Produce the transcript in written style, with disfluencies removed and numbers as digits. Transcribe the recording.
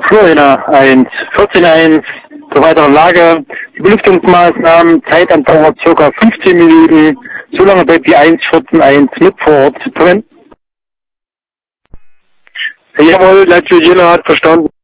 Florida 1, 14.1, zur weiteren Lage. Die Belüftungsmaßnahmen, Zeitandauer ca. 15 Minuten. So lange bleibt die 1, 14.1 mit vor Ort. Jawohl, Leitstelle Jena hat verstanden.